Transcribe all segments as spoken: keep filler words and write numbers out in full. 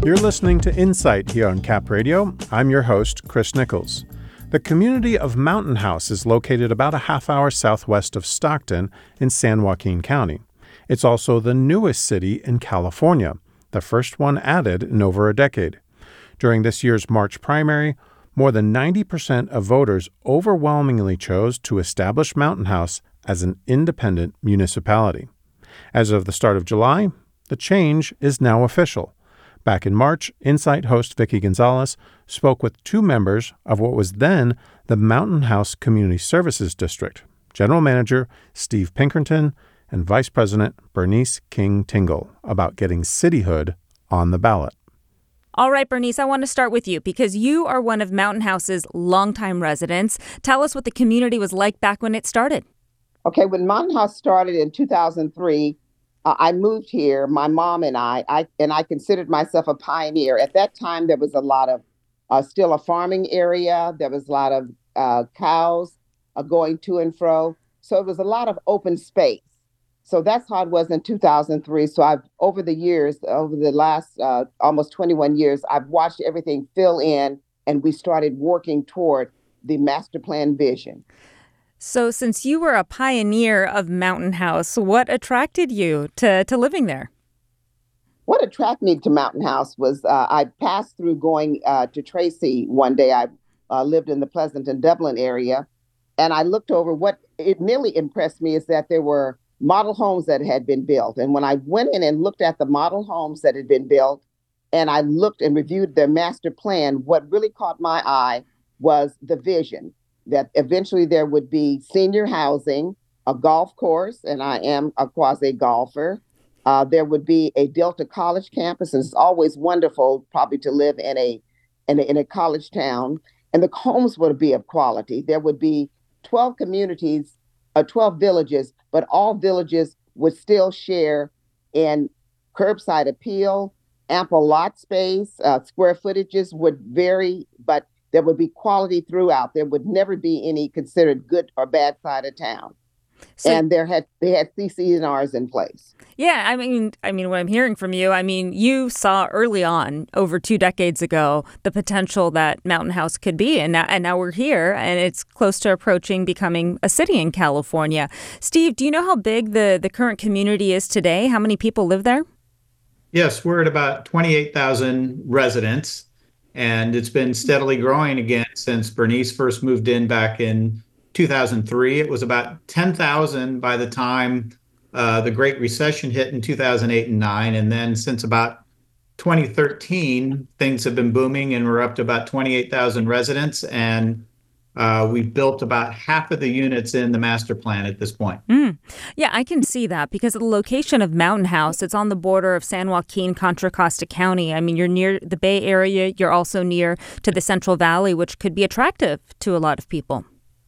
You're listening to Insight here on Cap Radio. I'm your host, Chris Nichols. The community of Mountain House is located about a half hour southwest of Stockton in San Joaquin County. It's also the newest city in California, the first one added in over a decade. During this year's March primary, more than ninety percent of voters overwhelmingly chose to establish Mountain House as an independent municipality. As of the start of July, the change is now official. Back in March, Insight host Vicki Gonzalez spoke with two members of what was then the Mountain House Community Services District, General Manager Steve Pinkerton and Vice President Bernice King Tingle, about getting cityhood on the ballot. All right, Bernice, I want to start with you because you are one of Mountain House's longtime residents. Tell us what the community was like back when it started. Okay, when Mountain House started in two thousand three, Uh, I moved here, my mom and I, I, and I considered myself a pioneer. At that time, there was a lot of, uh, still a farming area. There was a lot of uh, cows uh, going to and fro. So it was a lot of open space. So that's how it was in two thousand three. So I've, over the years, over the last uh, almost twenty-one years, I've watched everything fill in, and we started working toward the master plan vision. So since you were a pioneer of Mountain House, what attracted you to, to living there? What attracted me to Mountain House was uh, I passed through going uh, to Tracy one day. I uh, lived in the Pleasanton, Dublin area, and I looked over. What it really impressed me is that there were model homes that had been built. And when I went in and looked at the model homes that had been built, and I looked and reviewed their master plan, what really caught my eye was the vision that eventually there would be senior housing, a golf course, and I am a quasi golfer. Uh, there would be a Delta College campus, and it's always wonderful probably to live in a, in a in a college town. And the homes would be of quality. There would be twelve communities, uh, twelve villages, but all villages would still share in curbside appeal, ample lot space, uh, square footages would vary, but there would be quality throughout. There would never be any considered good or bad side of town. So, and there had they had C C N Rs in place. Yeah, I mean, I mean, what I'm hearing from you, I mean, you saw early on, over two decades ago, the potential that Mountain House could be, and now, and now we're here, and it's close to approaching becoming a city in California. Steve, do you know how big the, the current community is today? How many people live there? Yes, we're at about twenty-eight thousand residents. And it's been steadily growing again since Bernice first moved in back in two thousand three. It was about ten thousand by the time uh, the Great Recession hit in two thousand eight and nine. And then since about twenty thirteen, things have been booming and we're up to about twenty-eight thousand residents. And uh, we've built about half of the units in the master plan at this point. Mm. Yeah, I can see that because of the location of Mountain House. It's on the border of San Joaquin, Contra Costa County. I mean, you're near the Bay Area. You're also near to the Central Valley, which could be attractive to a lot of people.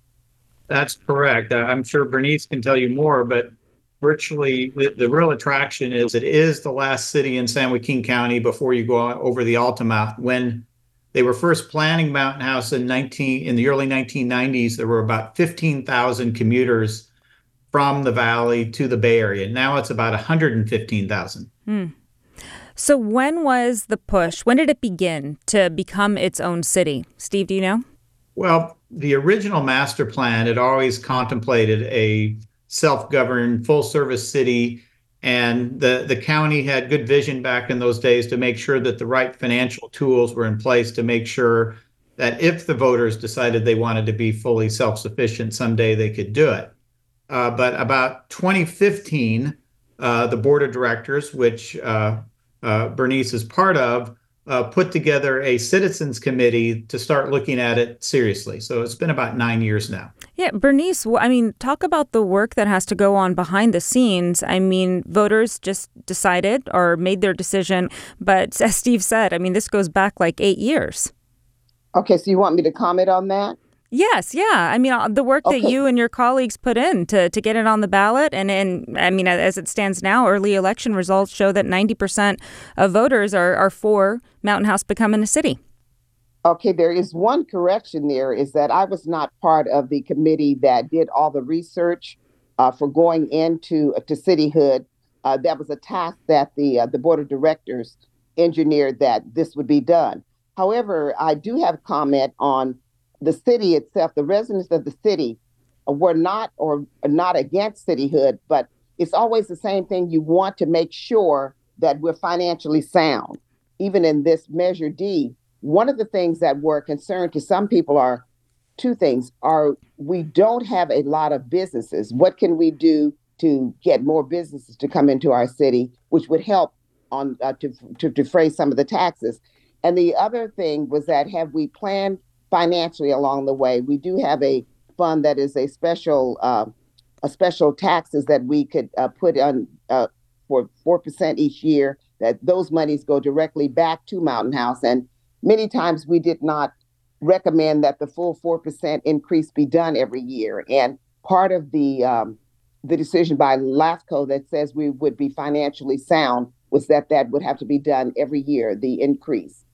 That's correct. Uh, I'm sure Bernice can tell you more, but virtually the, the real attraction is it is the last city in San Joaquin County before you go over the Altamont. When they were first planning Mountain House in nineteen in the early nineteen nineties, there were about fifteen thousand commuters from the valley to the Bay Area. Now it's about one hundred fifteen thousand. Hmm. So when was the push? When did it begin to become its own city? Steve, do you know? Well, the original master plan had always contemplated a self-governed, full-service city. And the, the county had good vision back in those days to make sure that the right financial tools were in place to make sure that if the voters decided they wanted to be fully self-sufficient, someday they could do it. Uh, but about twenty fifteen, uh, the board of directors, which uh, uh, Bernice is part of, uh, put together a citizens committee to start looking at it seriously. So it's been about nine years now. Yeah, Bernice, I mean, talk about the work that has to go on behind the scenes. I mean, voters just decided or made their decision. But as Steve said, I mean, this goes back like eight years. Okay, so you want me to comment on that? Yes, yeah. I mean, uh, the work okay. that you and your colleagues put in to, to get it on the ballot. And, and I mean, as it stands now, early election results show that ninety percent of voters are, are for Mountain House becoming a city. Okay, there is one correction there is that I was not part of the committee that did all the research uh, for going into uh, to cityhood. Uh, that was a task that the uh, the board of directors engineered that this would be done. However, I do have comment on the city itself. The residents of the city were not or not against cityhood, but it's always the same thing. You want to make sure that we're financially sound. Even in this Measure D, one of the things that were a concern to some people are two things. Are we don't have a lot of businesses. What can we do to get more businesses to come into our city, which would help on uh, to, to defray some of the taxes? And the other thing was that have we planned financially along the way? We do have a fund that is a special uh, a special taxes that we could uh, put on uh, for four percent each year, that those monies go directly back to Mountain House. And many times we did not recommend that the full four percent increase be done every year. And part of the um, the decision by LAFCO that says we would be financially sound was that that would have to be done every year, the increase.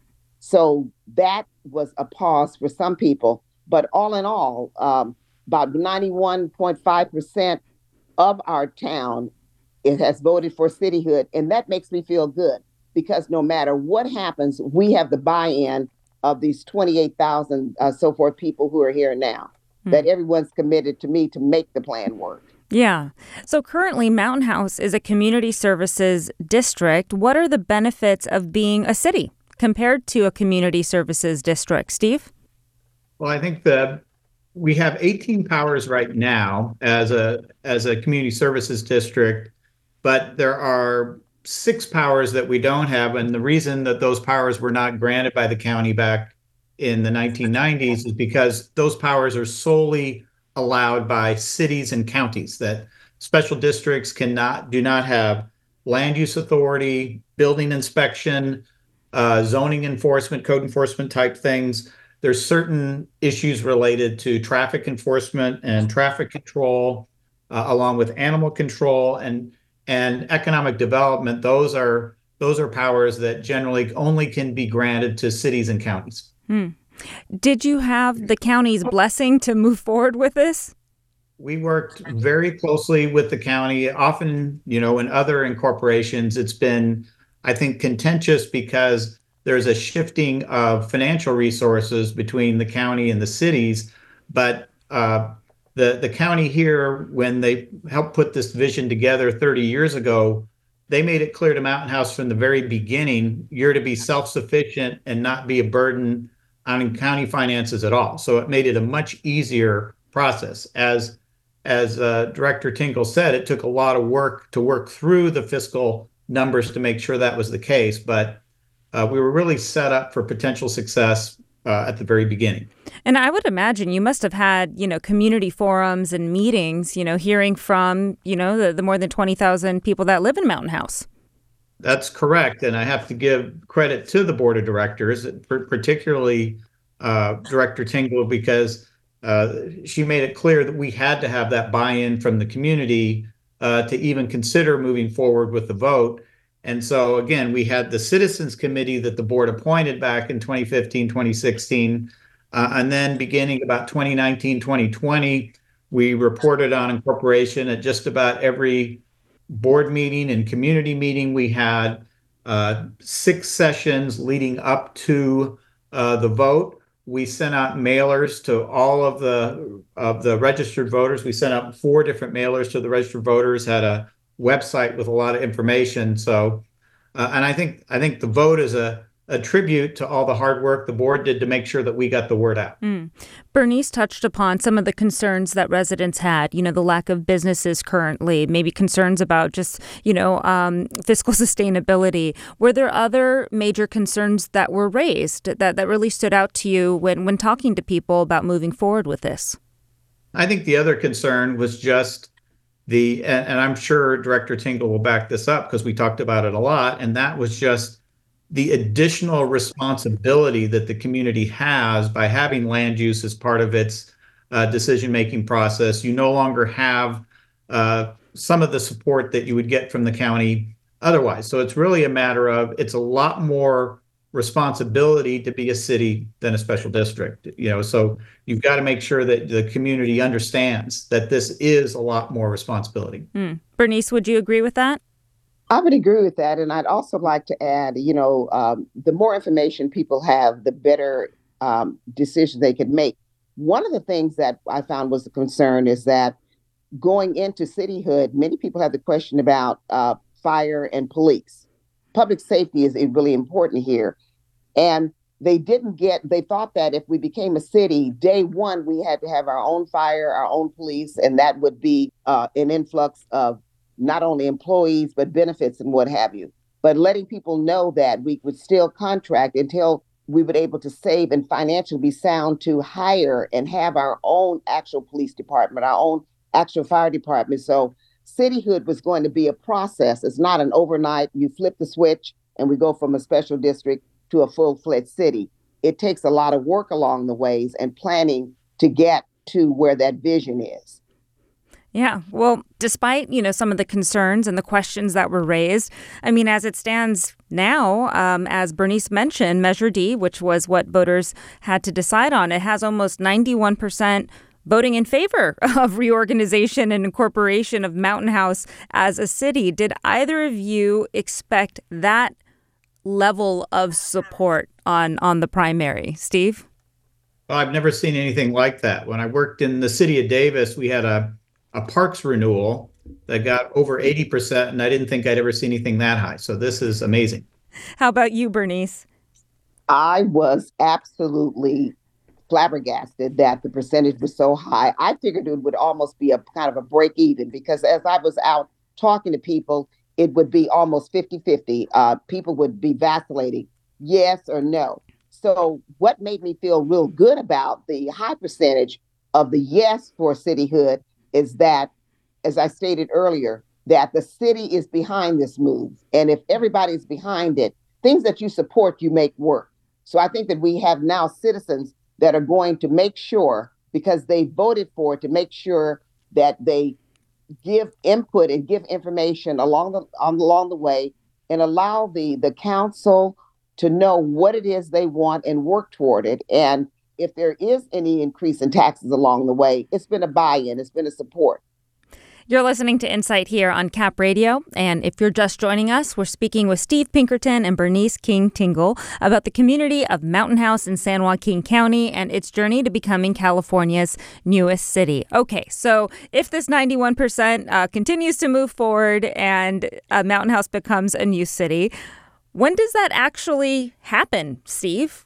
So that was a pause for some people. But all in all, um, about ninety-one point five percent of our town it has voted for cityhood. And that makes me feel good because no matter what happens, we have the buy-in of these twenty-eight thousand uh, so forth people who are here now, hmm. that everyone's committed to me to make the plan work. Yeah. So currently, Mountain House is a community services district. What are the benefits of being a city compared to a community services district? Steve? Well, I think that we have eighteen powers right now as a as a community services district, but there are six powers that we don't have. And the reason that those powers were not granted by the county back in the nineteen nineties is because those powers are solely allowed by cities and counties, that special districts cannot, do not have land use authority, building inspection, uh, zoning enforcement, code enforcement type things. There's certain issues related to traffic enforcement and traffic control, uh, along with animal control and and economic development. Those are those are powers that generally only can be granted to cities and counties. Hmm. Did you have the county's blessing to move forward with this? We worked very closely with the county. Often, you know, in other incorporations, it's been, I think, contentious because there's a shifting of financial resources between the county and the cities. But uh, the, the county here, when they helped put this vision together thirty years ago, they made it clear to Mountain House from the very beginning, you're to be self-sufficient and not be a burden on county finances at all. So it made it a much easier process. As as uh, Director Tinkle said, it took a lot of work to work through the fiscal numbers to make sure that was the case. But uh, we were really set up for potential success uh, at the very beginning. And I would imagine you must have had, you know, community forums and meetings, you know, hearing from, you know, the, the more than twenty thousand people that live in Mountain House. That's correct. And I have to give credit to the board of directors, particularly uh, Director Tingle, because uh, she made it clear that we had to have that buy-in from the community uh, to even consider moving forward with the vote. And so, again, we had the Citizens Committee that the board appointed back in twenty fifteen, twenty sixteen. Uh, and then beginning about twenty nineteen, twenty twenty, we reported on incorporation at just about every board meeting and community meeting. We had uh, six sessions leading up to uh, the vote. We sent out mailers to all of the of the registered voters. We sent out four different mailers to the registered voters, had a website with a lot of information. So, uh, and I think I think the vote is a a tribute to all the hard work the board did to make sure that we got the word out. Mm. Bernice touched upon some of the concerns that residents had, you know, the lack of businesses currently, maybe concerns about just, you know, um, fiscal sustainability. Were there other major concerns that were raised that, that really stood out to you when, when talking to people about moving forward with this? I think the other concern was just the, and, and I'm sure Director Tingle will back this up because we talked about it a lot, and that was just the additional responsibility that the community has by having land use as part of its uh, decision-making process. You no longer have uh, some of the support that you would get from the county otherwise. So it's really a matter of, it's a lot more responsibility to be a city than a special district. You know, so you've got to make sure that the community understands that this is a lot more responsibility. Mm. Bernice, would you agree with that? I would agree with that. And I'd also like to add, you know, um, the more information people have, the better um, decisions they could make. One of the things that I found was a concern is that going into cityhood, many people have the question about uh, fire and police. Public safety is really important here. And they didn't get, they thought that if we became a city, day one, we had to have our own fire, our own police, and that would be uh, an influx of not only employees, but benefits and what have you. But letting people know that we would still contract until we would able to save and financially be sound to hire and have our own actual police department, our own actual fire department. So cityhood was going to be a process. It's not an overnight, you flip the switch and we go from a special district to a full-fledged city. It takes a lot of work along the ways and planning to get to where that vision is. Yeah. Well, despite, you know, some of the concerns and the questions that were raised, I mean, as it stands now, um, as Bernice mentioned, Measure D, which was what voters had to decide on, it has almost ninety-one percent voting in favor of reorganization and incorporation of Mountain House as a city. Did either of you expect that level of support on, on the primary? Steve? Well, I've never seen anything like that. When I worked in the city of Davis, we had a a parks renewal that got over eighty percent, and I didn't think I'd ever see anything that high. So this is amazing. How about you, Bernice? I was absolutely flabbergasted that the percentage was so high. I figured it would almost be a kind of a break even because as I was out talking to people, it would be almost fifty-fifty. Uh, people would be vacillating, yes or no. So what made me feel real good about the high percentage of the yes for cityhood is that, as I stated earlier, that the city is behind this move. And if everybody's behind it, things that you support, you make work. So I think that we have now citizens that are going to make sure, because they voted for it, to make sure that they give input and give information along the um, along the way and allow the the council to know what it is they want and work toward it. And if there is any increase in taxes along the way, it's been a buy-in, it's been a support. You're listening to Insight here on Cap Radio, and if you're just joining us, we're speaking with Steve Pinkerton and Bernice King-Tingle about the community of Mountain House in San Joaquin County and its journey to becoming California's newest city. Okay, so if this ninety-one percent uh, continues to move forward and uh, Mountain House becomes a new city, when does that actually happen, Steve?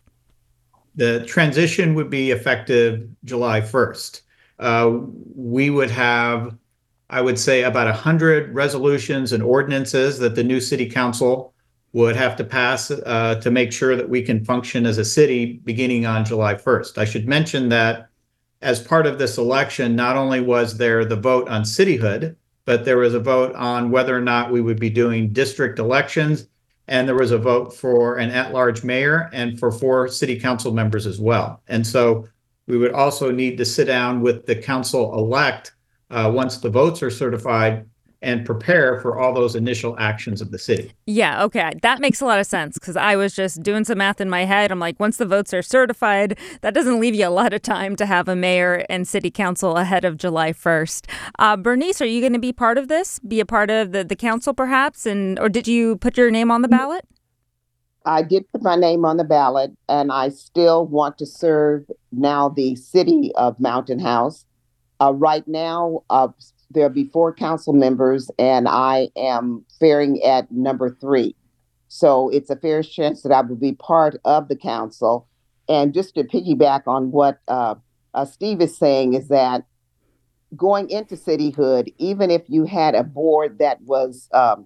The transition would be effective July first. Uh, we would have, I would say, about one hundred resolutions and ordinances that the new city council would have to pass uh, to make sure that we can function as a city beginning on July first. I should mention that as part of this election, not only was there the vote on cityhood, but there was a vote on whether or not we would be doing district elections. And there was a vote for an at-large mayor and for four city council members as well. And so we would also need to sit down with the council-elect uh, once the votes are certified and prepare for all those initial actions of the city. Yeah, okay. That makes a lot of sense because I was just doing some math in my head. I'm like, once the votes are certified, that doesn't leave you a lot of time to have a mayor and city council ahead of July first. Uh, Bernice, are you going to be part of this? Be a part of the, the council perhaps? And or did you put your name on the ballot? I did put my name on the ballot, and I still want to serve now the city of Mountain House. Uh, right now, uh, there'll be four council members, and I am faring at number three. So it's a fair chance that I will be part of the council. And just to piggyback on what uh, uh, Steve is saying is that going into cityhood, even if you had a board that was um,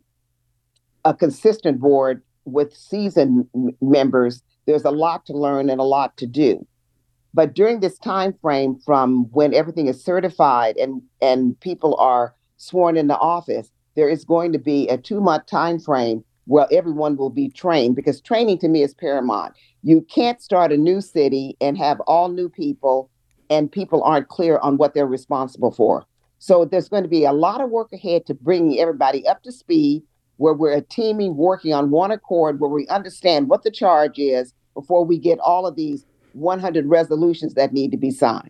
a consistent board with seasoned m- members, there's a lot to learn and a lot to do. But during this time frame from when everything is certified and, and people are sworn into office, there is going to be a two-month time frame where everyone will be trained, because training to me is paramount. You can't start a new city and have all new people and people aren't clear on what they're responsible for. So there's going to be a lot of work ahead to bring everybody up to speed, where we're a teaming, working on one accord, where we understand what the charge is before we get all of these one hundred resolutions that need to be signed.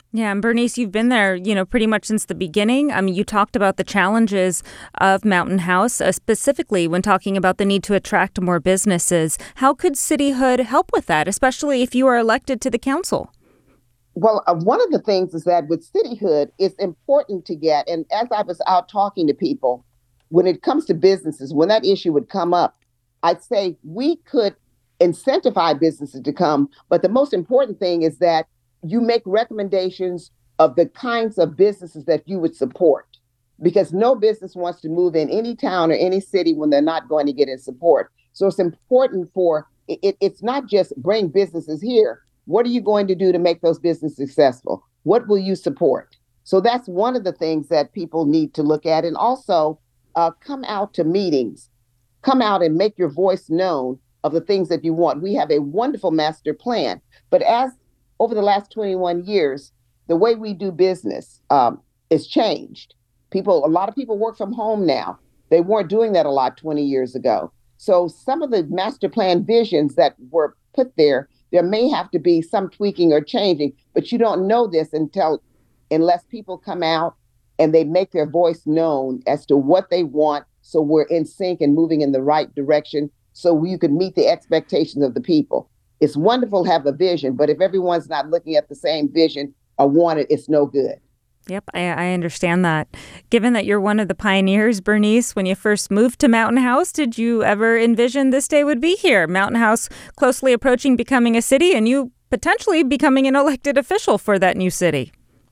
Yeah, and Bernice, you've been there, you know, pretty much since the beginning. I mean, you talked about the challenges of Mountain House, uh, specifically when talking about the need to attract more businesses. How could cityhood help with that, especially if you are elected to the council? Well, uh, one of the things is that with cityhood, it's important to get, and as I was out talking to people, when it comes to businesses, when that issue would come up, I'd say we could incentivize businesses to come. But the most important thing is that you make recommendations of the kinds of businesses that you would support, because no business wants to move in any town or any city when they're not going to get in support. So it's important for it. It's not just bring businesses here. What are you going to do to make those businesses successful? What will you support? So that's one of the things that people need to look at. And also uh, come out to meetings, come out and make your voice known of the things that you want. We have a wonderful master plan, but as over the last twenty-one years, the way we do business um, is changed. People, a lot of people work from home now. They weren't doing that a lot twenty years ago. So some of the master plan visions that were put there, there may have to be some tweaking or changing, but you don't know this until, unless people come out and they make their voice known as to what they want. So we're in sync and moving in the right direction so you can meet the expectations of the people. It's wonderful to have a vision, but if everyone's not looking at the same vision or want it, it's no good. Yep, I, I understand that. Given that you're one of the pioneers, Bernice, when you first moved to Mountain House, did you ever envision this day would be here? Mountain House closely approaching becoming a city and you potentially becoming an elected official for that new city.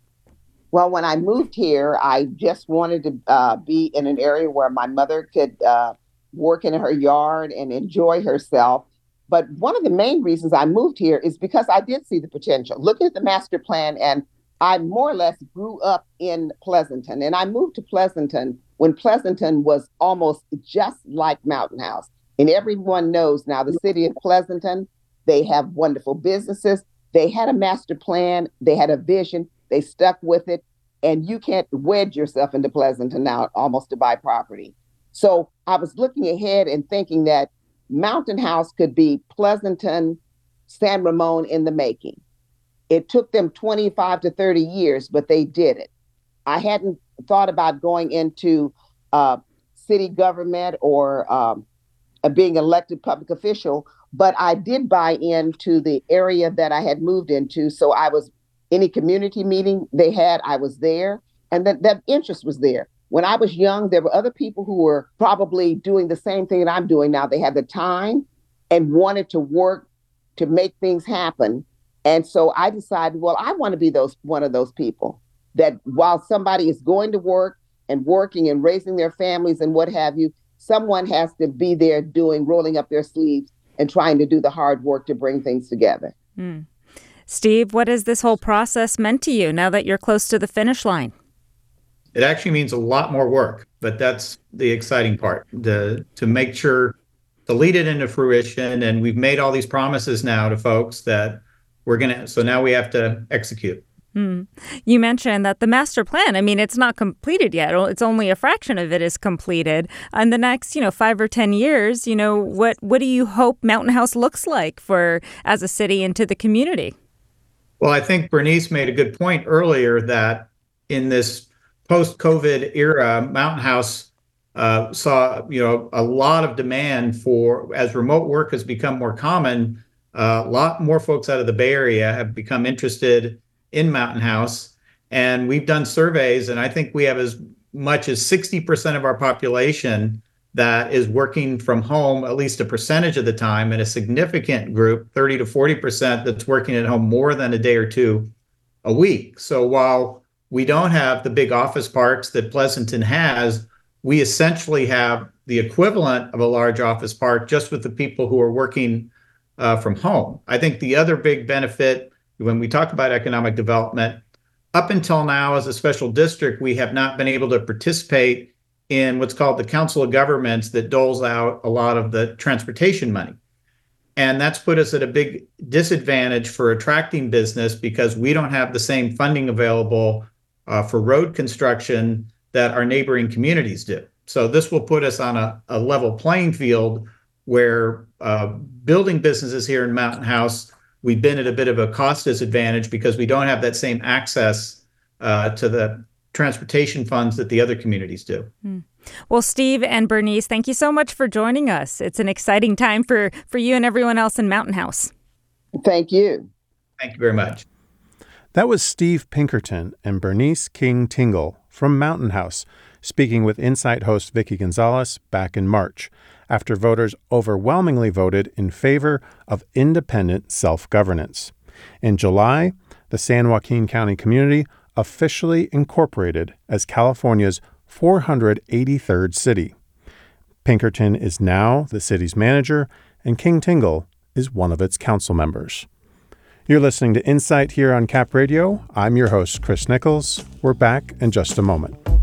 Well, when I moved here, I just wanted to uh, be in an area where my mother could uh, work in her yard and enjoy herself. But one of the main reasons I moved here is because I did see the potential. Looking at the master plan, and I more or less grew up in Pleasanton. And I moved to Pleasanton when Pleasanton was almost just like Mountain House. And everyone knows now the city of Pleasanton, they have wonderful businesses. They had a master plan. They had a vision. They stuck with it. And you can't wedge yourself into Pleasanton now almost to buy property. So I was looking ahead and thinking that Mountain House could be Pleasanton, San Ramon in the making. It took them twenty-five to thirty years, but they did it. I hadn't thought about going into uh, city government or um, uh, being elected public official, but I did buy into the area that I had moved into. So I was, any community meeting they had, I was there, and that, that interest was there. When I was young, there were other people who were probably doing the same thing that I'm doing now. They had the time and wanted to work to make things happen. And so I decided, well, I want to be those one of those people that while somebody is going to work and working and raising their families and what have you, someone has to be there doing, rolling up their sleeves and trying to do the hard work to bring things together. Mm. Steve, what has this whole process meant to you now that you're close to the finish line? It actually means a lot more work, but that's the exciting part, the, to make sure to lead it into fruition. And we've made all these promises now to folks that we're going to, so now we have to execute. Mm. You mentioned that the master plan, I mean, it's not completed yet. It's only a fraction of it is completed. In the next, you know, five or ten years, you know, what, what do you hope Mountain House looks like for as a city and to the community? Well, I think Bernice made a good point earlier that in this post-COVID era, Mountain House uh, saw, you know, a lot of demand for, as remote work has become more common, uh, a lot more folks out of the Bay Area have become interested in Mountain House. And we've done surveys, and I think we have as much as sixty percent of our population that is working from home at least a percentage of the time, and a significant group, thirty to forty percent, that's working at home more than a day or two a week. So while we don't have the big office parks that Pleasanton has, we essentially have the equivalent of a large office park just with the people who are working uh, from home. I think the other big benefit when we talk about economic development, up until now as a special district, we have not been able to participate in what's called the Council of Governments that doles out a lot of the transportation money. And that's put us at a big disadvantage for attracting business because we don't have the same funding available uh, for road construction that our neighboring communities do. So this will put us on a, a level playing field where uh, building businesses here in Mountain House we've been at a bit of a cost disadvantage because we don't have that same access uh, to the transportation funds that the other communities do. Hmm. Well, Steve and Bernice, thank you so much for joining us. It's an exciting time for, for you and everyone else in Mountain House. Thank you. Thank you very much. That was Steve Pinkerton and Bernice King Tingle from Mountain House, speaking with Insight host Vicki Gonzalez back in March, after voters overwhelmingly voted in favor of independent self-governance. In July, the San Joaquin County community officially incorporated as California's four hundred eighty-third city. Pinkerton is now the city's manager, and King Tingle is one of its council members. You're listening to Insight here on Cap Radio. I'm your host, Chris Nichols. We're back in just a moment.